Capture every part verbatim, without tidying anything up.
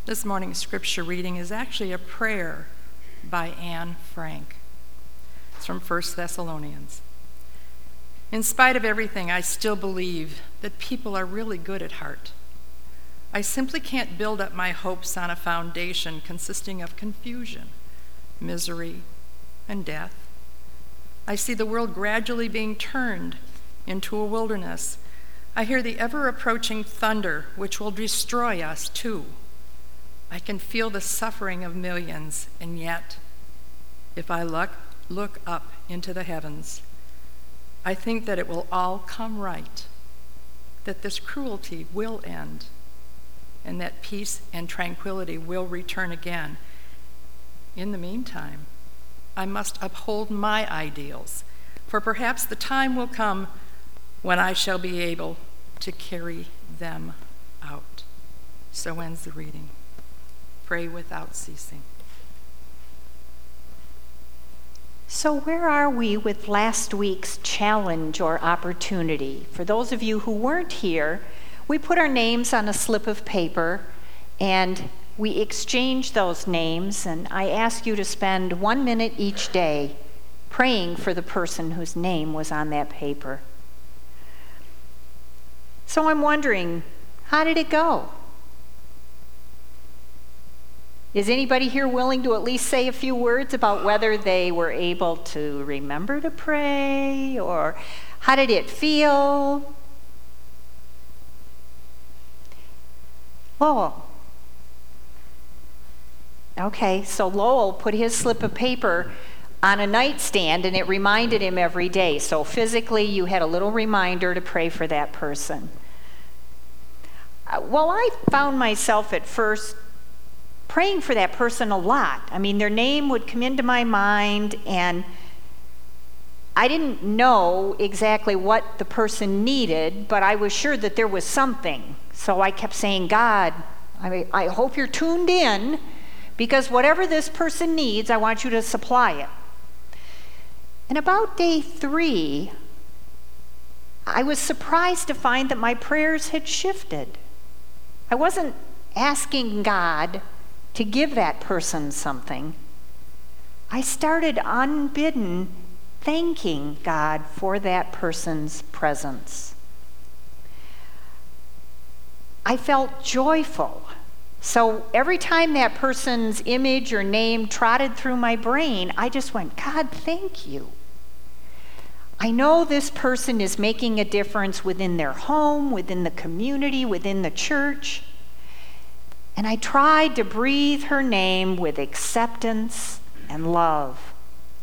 This morning's scripture reading is actually a prayer by Anne Frank. It's from First Thessalonians. In spite of everything, I still believe that people are really good at heart. I simply can't build up my hopes on a foundation consisting of confusion, misery, and death. I see the world gradually being turned into a wilderness. I hear the ever-approaching thunder, which will destroy us too. I can feel the suffering of millions, and yet, if I look, look up into the heavens, I think that it will all come right, that this cruelty will end, and that peace and tranquility will return again. In the meantime, I must uphold my ideals, for perhaps the time will come when I shall be able to carry them out. So ends the reading. Pray without ceasing. So where are we with last week's challenge or opportunity? For those of you who weren't here, we put our names on a slip of paper and we exchanged those names, and I asked you to spend one minute each day praying for the person whose name was on that paper. So I'm wondering, how did it go? Is anybody here willing to at least say a few words about whether they were able to remember to pray, or how did it feel? Lowell. Okay, so Lowell put his slip of paper on a nightstand and it reminded him every day. So physically you had a little reminder to pray for that person. Uh, well, I found myself at first praying for that person a lot. I mean, their name would come into my mind and I didn't know exactly what the person needed, but I was sure that there was something. So I kept saying, God, I, I hope you're tuned in, because whatever this person needs, I want you to supply it. And about day three, I was surprised to find that my prayers had shifted. I wasn't asking God to give that person something. I started unbidden thanking God for that person's presence. I felt joyful. So every time that person's image or name trotted through my brain, I just went, God, thank you. I know this person is making a difference within their home, within the community, within the church. And I tried to breathe her name with acceptance and love.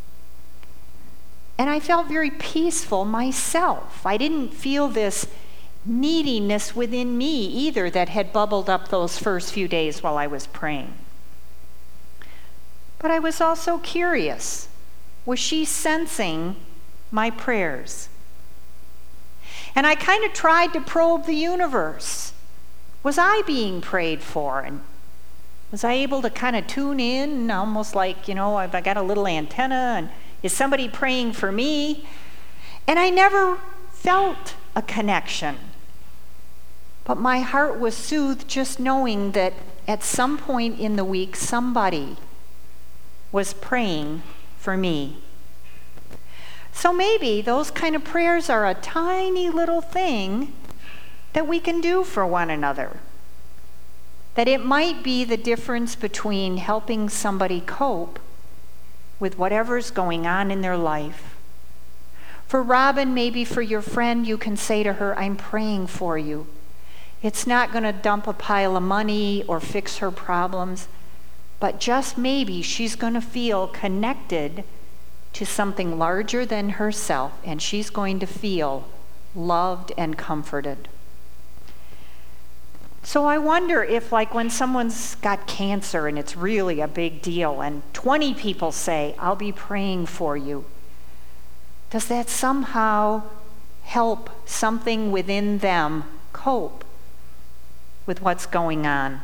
And I felt very peaceful myself. I didn't feel this neediness within me either that had bubbled up those first few days while I was praying. But I was also curious. Was she sensing my prayers? And I kind of tried to probe the universe. Was I being prayed for? And was I able to kind of tune in, almost like, you know, I've got a little antenna, and is somebody praying for me? And I never felt a connection. But my heart was soothed just knowing that at some point in the week, somebody was praying for me. So maybe those kind of prayers are a tiny little thing that we can do for one another. That it might be the difference between helping somebody cope with whatever's going on in their life. For Robin, maybe for your friend, you can say to her, I'm praying for you. It's not going to dump a pile of money or fix her problems, but just maybe she's going to feel connected to something larger than herself, and she's going to feel loved and comforted. So I wonder if, like, when someone's got cancer and it's really a big deal and twenty people say, I'll be praying for you, does that somehow help something within them cope with what's going on?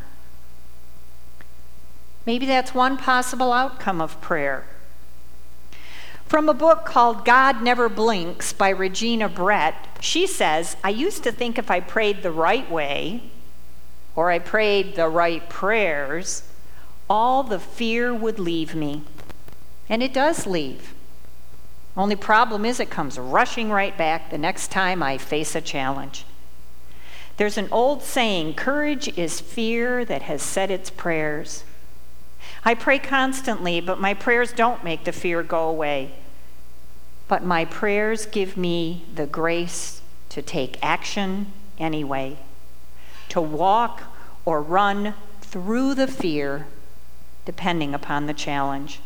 Maybe that's one possible outcome of prayer. From a book called God Never Blinks by Regina Brett, she says, I used to think if I prayed the right way, or I prayed the right prayers, all the fear would leave me. And it does leave. Only problem is it comes rushing right back the next time I face a challenge. There's an old saying, courage is fear that has said its prayers. I pray constantly, but my prayers don't make the fear go away. But my prayers give me the grace to take action anyway, to walk or run through the fear, depending upon the challenge.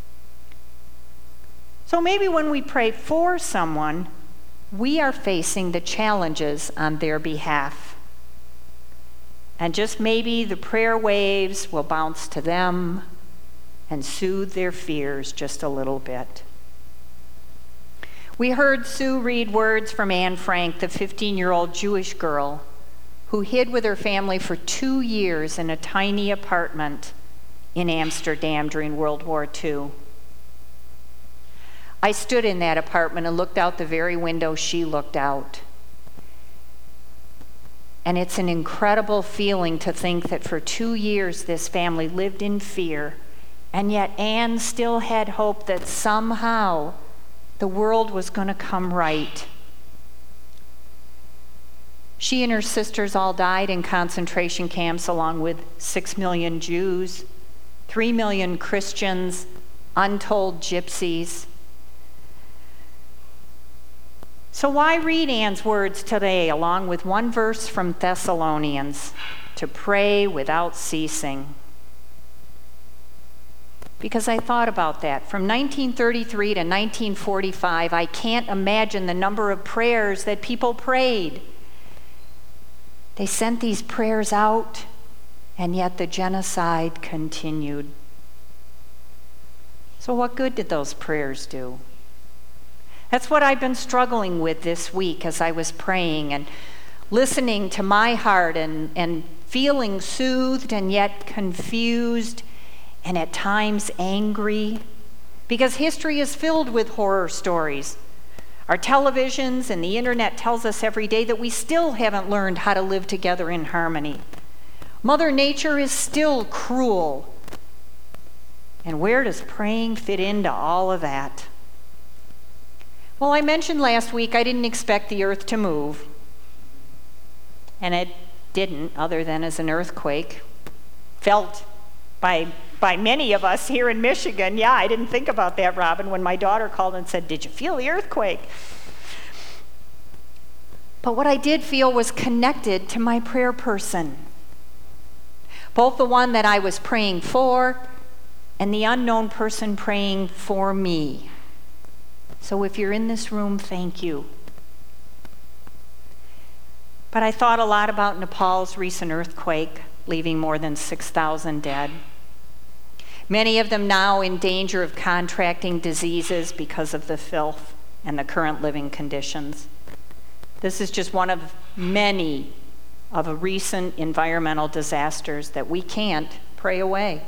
So maybe when we pray for someone, we are facing the challenges on their behalf. And just maybe the prayer waves will bounce to them and soothe their fears just a little bit. We heard Sue read words from Anne Frank, the fifteen-year-old Jewish girl who hid with her family for two years in a tiny apartment in Amsterdam during World War Two. I stood in that apartment and looked out the very window she looked out. And it's an incredible feeling to think that for two years this family lived in fear, and yet Anne still had hope that somehow the world was going to come right. She and her sisters all died in concentration camps along with six million Jews, three million Christians, untold gypsies. So why read Anne's words today along with one verse from Thessalonians, to pray without ceasing? Because I thought about that. From nineteen thirty-three to nineteen forty-five, I can't imagine the number of prayers that people prayed. They sent these prayers out, and yet the genocide continued. So what good did those prayers do? That's what I've been struggling with this week as I was praying and listening to my heart and, and feeling soothed and yet confused and at times angry, because history is filled with horror stories. Our televisions and the internet tells us every day that we still haven't learned how to live together in harmony. Mother Nature is still cruel. And where does praying fit into all of that? Well, I mentioned last week I didn't expect the earth to move. And it didn't, other than as an earthquake. Felt by, by many of us here in Michigan. Yeah, I didn't think about that, Robin, when my daughter called and said, "Did you feel the earthquake?" But what I did feel was connected to my prayer person. Both the one that I was praying for and the unknown person praying for me. So if you're in this room, thank you. But I thought a lot about Nepal's recent earthquake, leaving more than six thousand dead. Many of them now in danger of contracting diseases because of the filth and the current living conditions. This is just one of many of a recent environmental disasters that we can't pray away.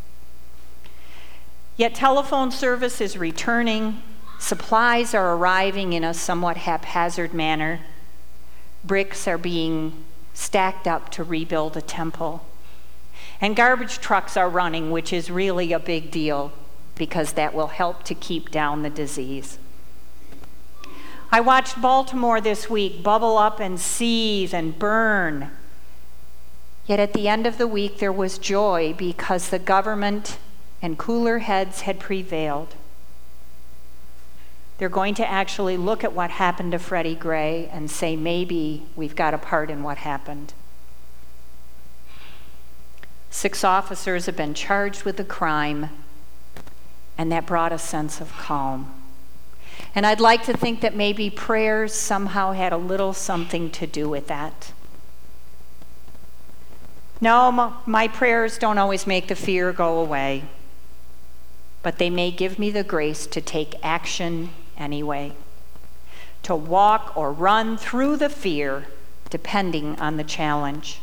Yet telephone service is returning. Supplies are arriving in a somewhat haphazard manner. Bricks are being stacked up to rebuild a temple. And garbage trucks are running, which is really a big deal because that will help to keep down the disease. I watched Baltimore this week bubble up and seethe and burn. Yet at the end of the week, there was joy because the government and cooler heads had prevailed. They're going to actually look at what happened to Freddie Gray and say, maybe we've got a part in what happened. Six officers have been charged with the crime, and that brought a sense of calm. And I'd like to think that maybe prayers somehow had a little something to do with that. No, my prayers don't always make the fear go away, but they may give me the grace to take action anyway, to walk or run through the fear, depending on the challenge.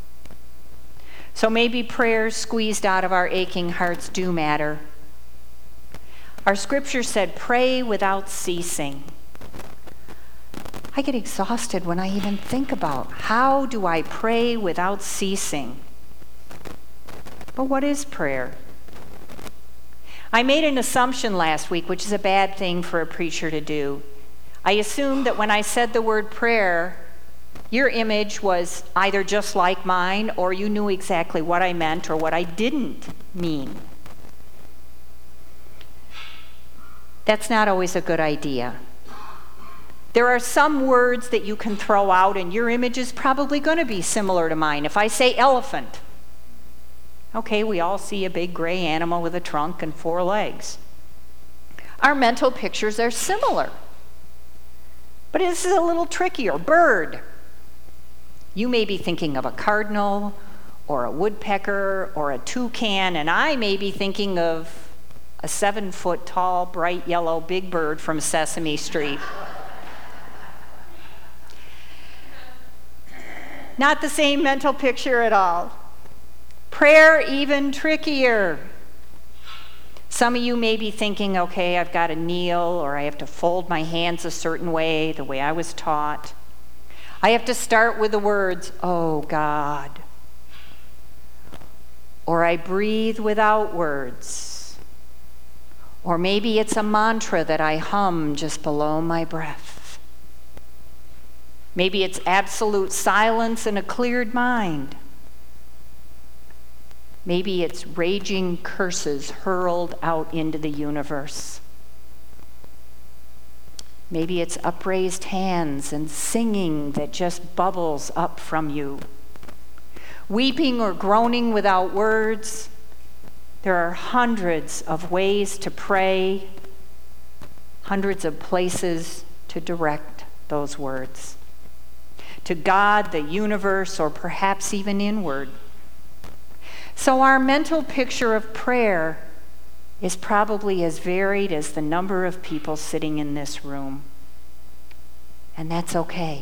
So maybe prayers squeezed out of our aching hearts do matter. Our scripture said, pray without ceasing. I get exhausted when I even think about how do I pray without ceasing. But what is prayer? I made an assumption last week, which is a bad thing for a preacher to do. I assumed that when I said the word prayer, your image was either just like mine or you knew exactly what I meant or what I didn't mean. That's not always a good idea. There are some words that you can throw out and your image is probably going to be similar to mine. If I say elephant, okay, we all see a big gray animal with a trunk and four legs. Our mental pictures are similar. But this is a little trickier. Bird. You may be thinking of a cardinal or a woodpecker or a toucan, and I may be thinking of a seven-foot tall, bright yellow big bird from Sesame Street. Not the same mental picture at all. Prayer, even trickier. Some of you may be thinking, okay, I've got to kneel, or I have to fold my hands a certain way, the way I was taught. I have to start with the words, oh God. Or I breathe without words. Or maybe it's a mantra that I hum just below my breath. Maybe it's absolute silence and a cleared mind. Maybe it's raging curses hurled out into the universe. Maybe it's upraised hands and singing that just bubbles up from you. Weeping or groaning without words. There are hundreds of ways to pray, hundreds of places to direct those words. To God, the universe, or perhaps even inward. So our mental picture of prayer is probably as varied as the number of people sitting in this room. And that's okay.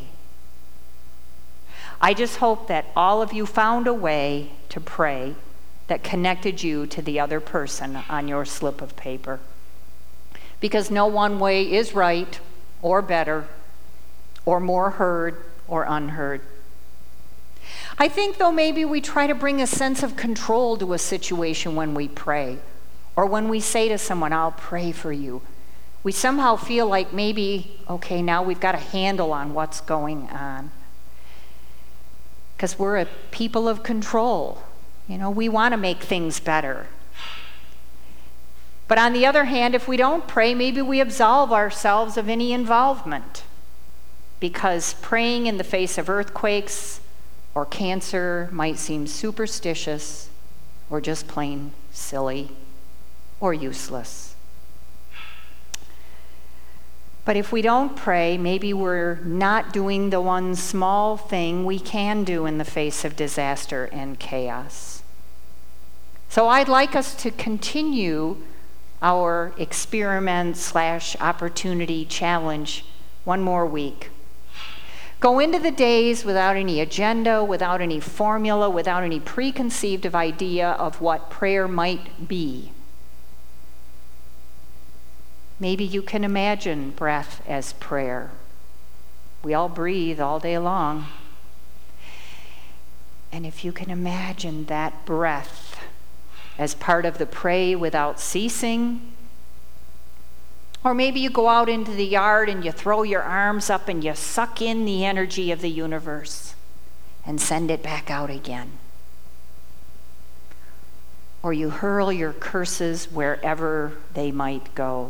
I just hope that all of you found a way to pray that connected you to the other person on your slip of paper. Because no one way is right or better or more heard or unheard. I think, though, maybe we try to bring a sense of control to a situation when we pray, or when we say to someone, I'll pray for you. We somehow feel like maybe, okay, now we've got a handle on what's going on. Because we're a people of control. You know, we want to make things better. But on the other hand, if we don't pray, maybe we absolve ourselves of any involvement. Because praying in the face of earthquakes or cancer might seem superstitious or just plain silly or useless. But if we don't pray, maybe we're not doing the one small thing we can do in the face of disaster and chaos. So I'd like us to continue our experiment slash opportunity challenge one more week. Go into the days without any agenda, without any formula, without any preconceived idea of what prayer might be. Maybe you can imagine breath as prayer. We all breathe all day long. And if you can imagine that breath as part of the pray without ceasing, or maybe you go out into the yard and you throw your arms up and you suck in the energy of the universe and send it back out again. Or you hurl your curses wherever they might go.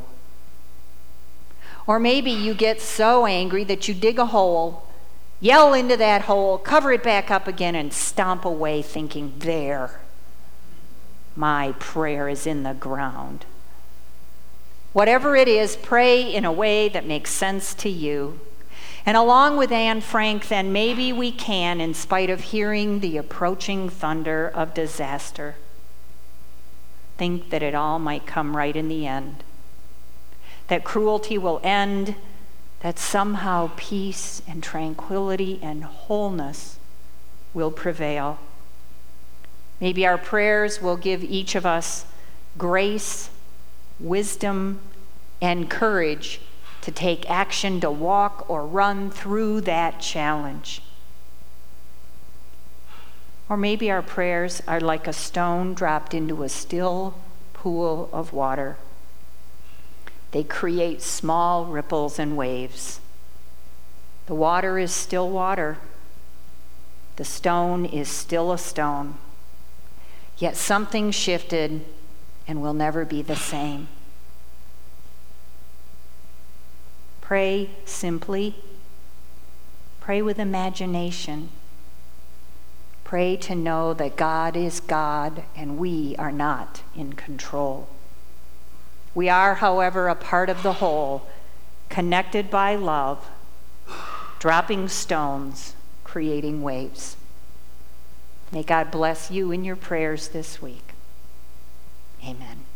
Or maybe you get so angry that you dig a hole, yell into that hole, cover it back up again, and stomp away thinking, there, my prayer is in the ground. Whatever it is, pray in a way that makes sense to you. And along with Anne Frank, then maybe we can, in spite of hearing the approaching thunder of disaster, think that it all might come right in the end. That cruelty will end, that somehow peace and tranquility and wholeness will prevail. Maybe our prayers will give each of us grace, wisdom, and courage to take action to walk or run through that challenge. Or maybe our prayers are like a stone dropped into a still pool of water. They create small ripples and waves. The water is still water. The stone is still a stone. Yet something shifted and will never be the same. Pray simply. Pray with imagination. Pray to know that God is God and we are not in control. We are, however, a part of the whole, connected by love, dropping stones, creating waves. May God bless you in your prayers this week. Amen.